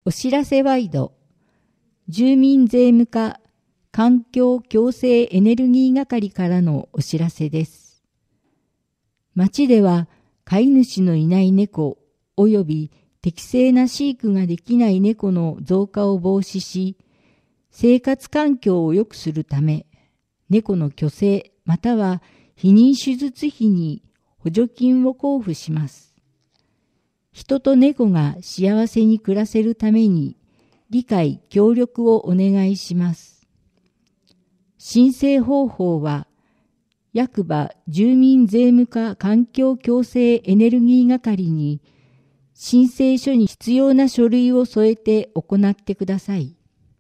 お知らせワイド、住民税務課環境共生エネルギー係からのお知らせです。町では飼い主のいない猫及び適正な飼育ができない猫の増加を防止し、生活環境を良くするため、猫の去勢または避妊手術費に補助金を交付します。人と猫が幸せに暮らせるために理解・協力をお願いします。申請方法は、役場住民税務課環境共生エネルギー係に申請書に必要な書類を添えて行ってください。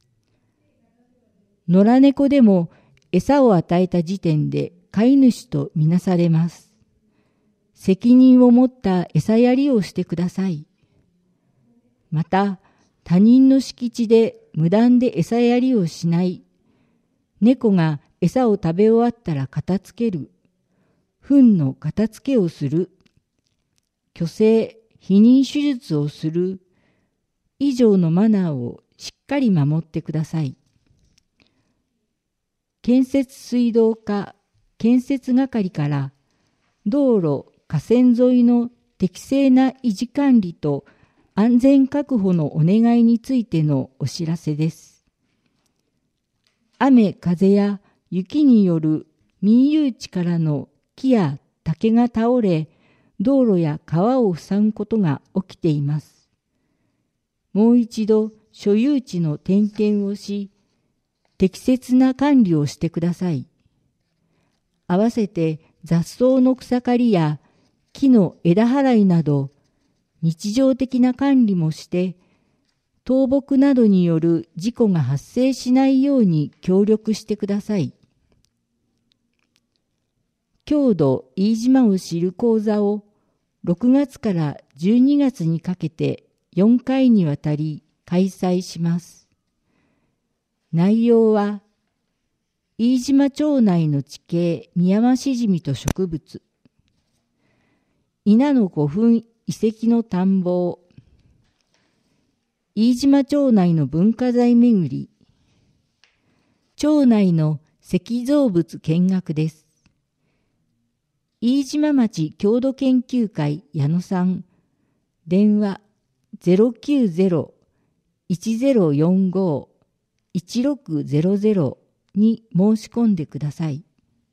野良猫でも餌を与えた時点で飼い主とみなされます。責任を持った餌やりをしてください。また、他人の敷地で無断で餌やりをしない。猫が餌を食べ終わったら片付ける。糞の片付けをする。去勢、避妊手術をする。以上のマナーをしっかり守ってください。建設水道課建設係から道路・河川沿いの適正な維持管理と安全確保のお願いについてのお知らせです。雨・風や雪による民有地からの木や竹が倒れ、道路や川を塞ぐことが起きています。もう一度所有地の点検をし、適切な管理をしてください。合わせて雑草の草刈りや木の枝払いなど日常的な管理もして、倒木などによる事故が発生しないように協力してください。郷土飯島を知る講座を6月から12月にかけて4回にわたり開催します。内容は、飯島町内の地形ミヤマシジミと植物、稲の古墳遺跡の探訪、飯島町内の文化財巡り、町内の石造物見学です。飯島町郷土研究会矢野さん、電話 090-1045-1600 に申し込んでください。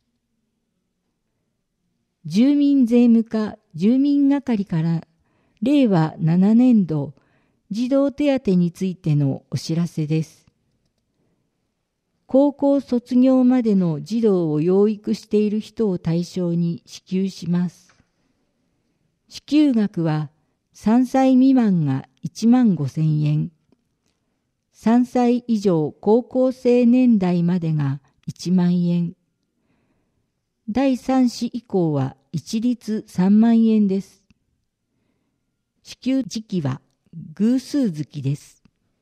住民税務課住民係から令和7年度児童手当についてのお知らせです。高校卒業までの児童を養育している人を対象に支給します。支給額は3歳未満が15,000円、3歳以上高校生年代までが1万円、第3子以降は一律3万円です。支給時期は偶数月です。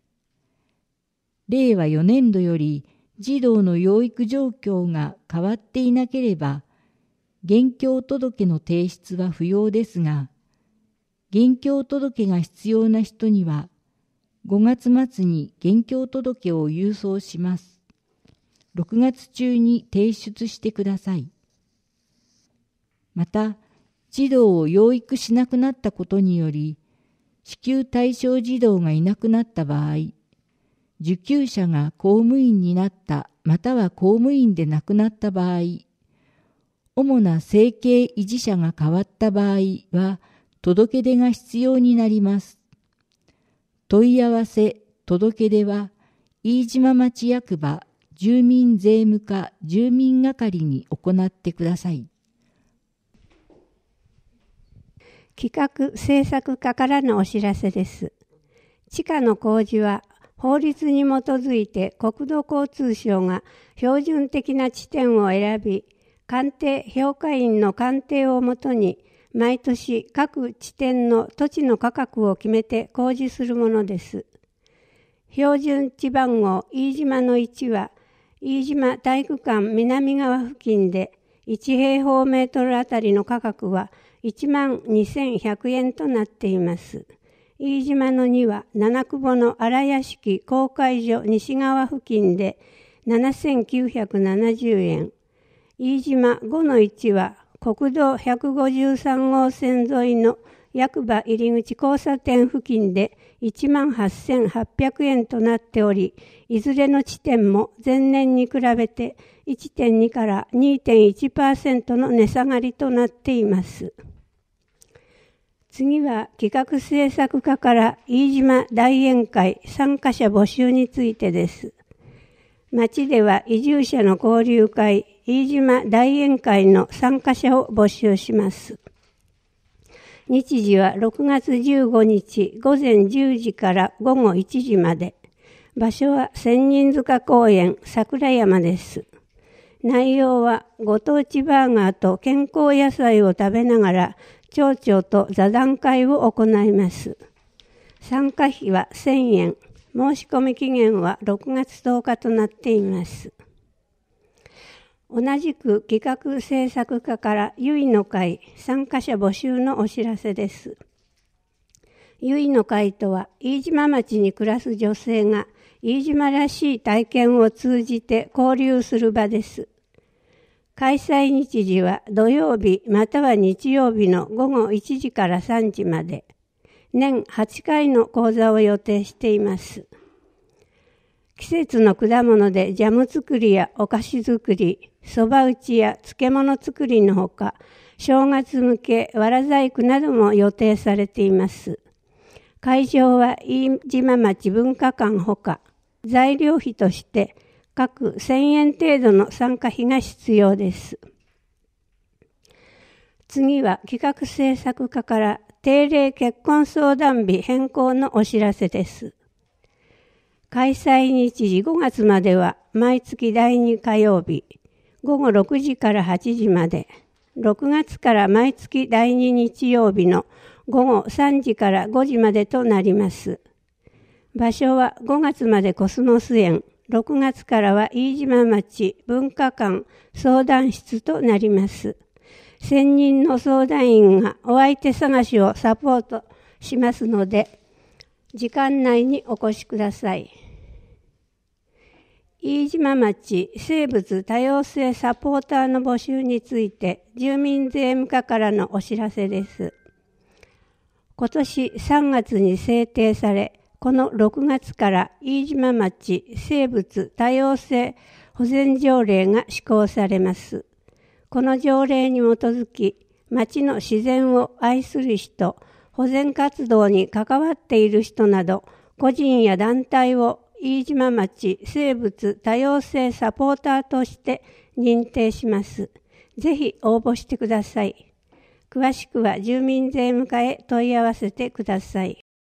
令和4年度より児童の養育状況が変わっていなければ、現況届の提出は不要ですが、現況届が必要な人には、5月末に現況届を郵送します。6月中に提出してください。また、児童を養育しなくなったことにより、支給対象児童がいなくなった場合、受給者が公務員になったまたは公務員で亡くなった場合、主な生計維持者が変わった場合は、届け出が必要になります。問い合わせ・届け出は、飯島町役場住民税務課住民係に行ってください。 企画制作課からのお知らせです。地下の工事は法律に基づいて国土交通省が標準的な地点を選び、鑑定評価員の鑑定をもとに毎年各地点の土地の価格を決めて工事するものです。標準地番号飯島の1は飯島体育館南側付近で1平方メートルあたりの価格は12,100円となっています。 飯島の2は七久保の荒屋敷公会所西側付近で7970円。飯島5-1は国道153号線沿いの役場入口交差点付近で18,800円となっており、いずれの地点も前年に比べて 1.2 から 2.1% の値下がりとなっています。次は企画制作課から飯島大宴会参加者募集についてです。町では移住者の交流会飯島大宴会の参加者を募集します。日時は6月15日午前10時から午後1時まで。場所は千人塚公園桜山です。内容はご当地バーガーと健康野菜を食べながら町長と座談会を行います。参加費は1000円。申し込み期限は6月10日となっています。同じく企画制作課からゆいの会参加者募集のお知らせです。ゆいの会とは飯島町に暮らす女性が飯島らしい体験を通じて交流する場です。開催日時は土曜日または日曜日の午後1時から3時まで。年8回の講座を予定しています。季節の果物でジャム作りやお菓子作り、そば打ちや漬物作りのほか、正月向けわら細工なども予定されています。会場は飯島町文化館ほか、材料費として各1000円程度の参加費が必要です。次は企画制作課から定例結婚相談日変更のお知らせです。開催日時5月までは毎月第2火曜日午後6時から8時まで、6月から毎月第2日曜日の午後3時から5時までとなります。場所は5月までコスモス園、6月からは飯島町文化館相談室となります。専任の相談員がお相手探しをサポートしますので、時間内にお越しください。飯島町生物多様性サポーターの募集について住民税務課からのお知らせです。今年3月に制定され、この6月から飯島町生物多様性保全条例が施行されます。この条例に基づき、町の自然を愛する人、保全活動に関わっている人など、個人や団体を飯島町生物多様性サポーターとして認定します。ぜひ応募してください。詳しくは住民税務課へ問い合わせてください。